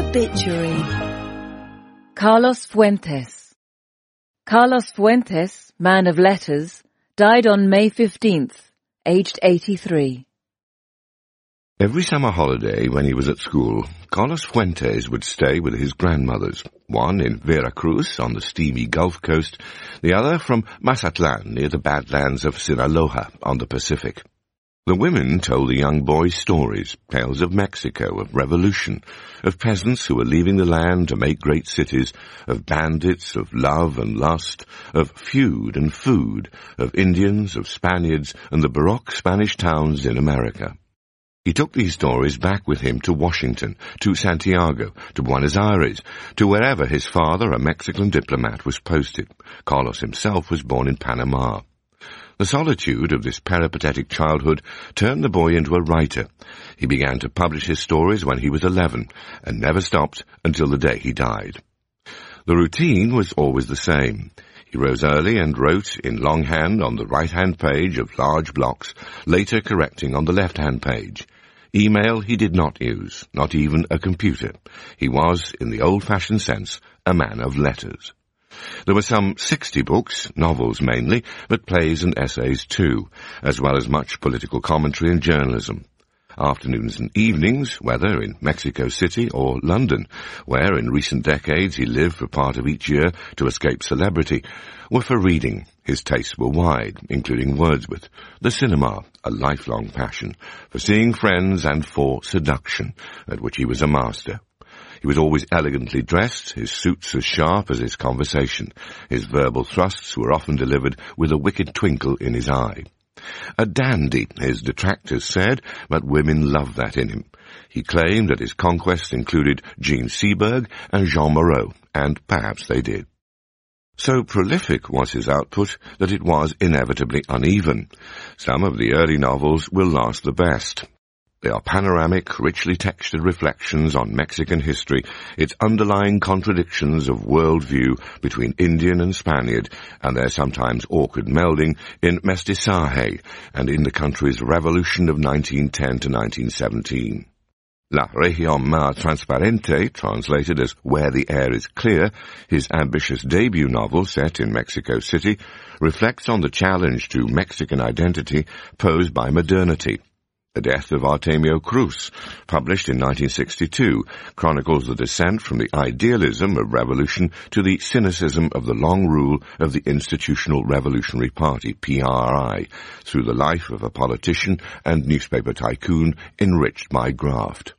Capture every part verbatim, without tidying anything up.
Obituary. Carlos Fuentes. Carlos Fuentes, man of letters, died on May fifteenth, aged eighty-three. Every summer holiday when he was at school, Carlos Fuentes would stay with his grandmothers, one in Veracruz on the steamy Gulf Coast, the other from Mazatlan near the Badlands of Sinaloa on the Pacific. The women told the young boy stories, tales of Mexico, of revolution, of peasants who were leaving the land to make great cities, of bandits, of love and lust, of feud and food, of Indians, of Spaniards, and the Baroque Spanish towns in America. He took these stories back with him to Washington, to Santiago, to Buenos Aires, to wherever his father, a Mexican diplomat, was posted. Carlos himself was born in Panama. The solitude of this peripatetic childhood turned the boy into a writer. He began to publish his stories when he was eleven, and never stopped until the day he died. The routine was always the same. He rose early and wrote in longhand on the right-hand page of large blocks, later correcting on the left-hand page. Email he did not use, not even a computer. He was, in the old-fashioned sense, a man of letters. There were some sixty books, novels mainly, but plays and essays too, as well as much political commentary and journalism. Afternoons and evenings, whether in Mexico City or London, where in recent decades he lived for part of each year to escape celebrity, were for reading. His tastes were wide, including Wordsworth, the cinema, a lifelong passion, for seeing friends and for seduction, at which he was a master. He was always elegantly dressed, his suits as sharp as his conversation. His verbal thrusts were often delivered with a wicked twinkle in his eye. A dandy, his detractors said, but women loved that in him. He claimed that his conquests included Jean Seberg and Jean Moreau, and perhaps they did. So prolific was his output that it was inevitably uneven. Some of the early novels will last the best. They are panoramic, richly textured reflections on Mexican history, its underlying contradictions of worldview between Indian and Spaniard, and their sometimes awkward melding in Mestizaje and in the country's revolution of nineteen ten to nineteen seventeen. La Región Más Transparente, translated as Where the Air is Clear, his ambitious debut novel set in Mexico City, reflects on the challenge to Mexican identity posed by modernity. The Death of Artemio Cruz, published in nineteen sixty-two, chronicles the descent from the idealism of revolution to the cynicism of the long rule of the Institutional Revolutionary Party, P R I, through the life of a politician and newspaper tycoon enriched by graft.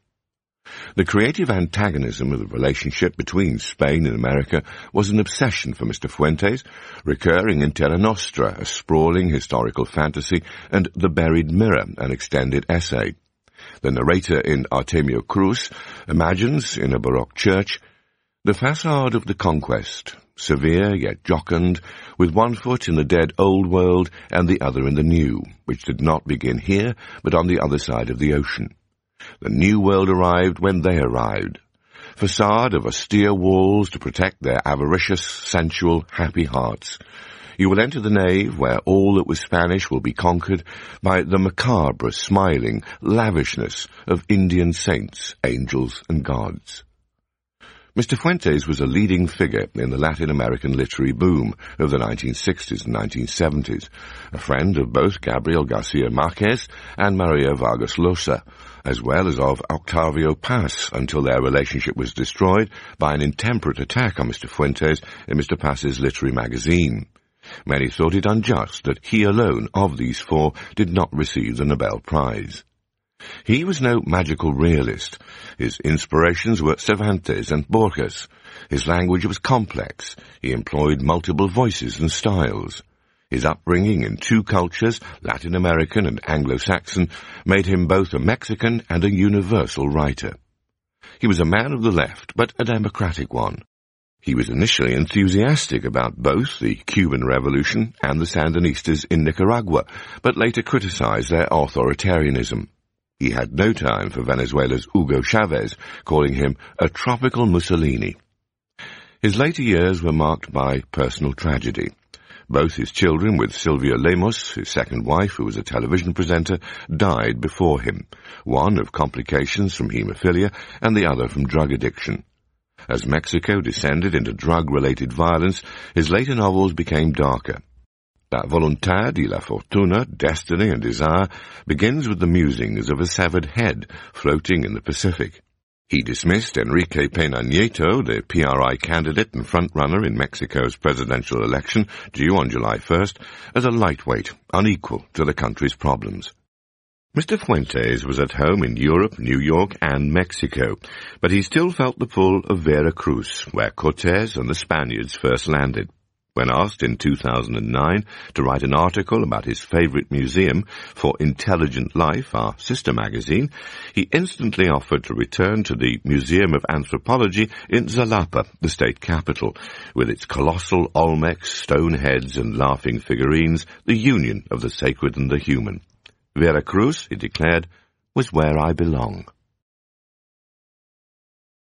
The creative antagonism of the relationship between Spain and America was an obsession for Mister Fuentes, recurring in Terra Nostra, a sprawling historical fantasy, and The Buried Mirror, an extended essay. The narrator in Artemio Cruz imagines, in a Baroque church, the facade of the conquest, severe yet jocund, with one foot in the dead old world and the other in the new, which did not begin here, but on the other side of the ocean. The new world arrived when they arrived. Facade of austere walls to protect their avaricious, sensual, happy hearts. You will enter the nave where all that was Spanish will be conquered by the macabre, smiling lavishness of Indian saints, angels, and gods. Mister Fuentes was a leading figure in the Latin American literary boom of the nineteen sixties and nineteen seventies, a friend of both Gabriel Garcia Marquez and Maria Vargas Llosa, as well as of Octavio Paz, until their relationship was destroyed by an intemperate attack on Mister Fuentes in Mister Paz's literary magazine. Many thought it unjust that he alone of these four did not receive the Nobel Prize. He was no magical realist. His inspirations were Cervantes and Borges. His language was complex. He employed multiple voices and styles. His upbringing in two cultures, Latin American and Anglo-Saxon, made him both a Mexican and a universal writer. He was a man of the left, but a democratic one. He was initially enthusiastic about both the Cuban Revolution and the Sandinistas in Nicaragua, but later criticized their authoritarianism. He had no time for Venezuela's Hugo Chavez, calling him a tropical Mussolini. His later years were marked by personal tragedy. Both his children, with Silvia Lemos, his second wife, who was a television presenter, died before him, one of complications from haemophilia and the other from drug addiction. As Mexico descended into drug-related violence, his later novels became darker. La Voluntad y la Fortuna, Destiny and Desire, begins with the musings of a severed head floating in the Pacific. He dismissed Enrique Peña Nieto, the P R I candidate and frontrunner in Mexico's presidential election, due on July first, as a lightweight, unequal to the country's problems. Mister Fuentes was at home in Europe, New York, and Mexico, but he still felt the pull of Veracruz, where Cortés and the Spaniards first landed. When asked in two thousand nine to write an article about his favorite museum for Intelligent Life, our sister magazine, he instantly offered to return to the Museum of Anthropology in Jalapa, the state capital, with its colossal Olmecs, stone heads and laughing figurines, the union of the sacred and the human. Veracruz, he declared, was where I belong.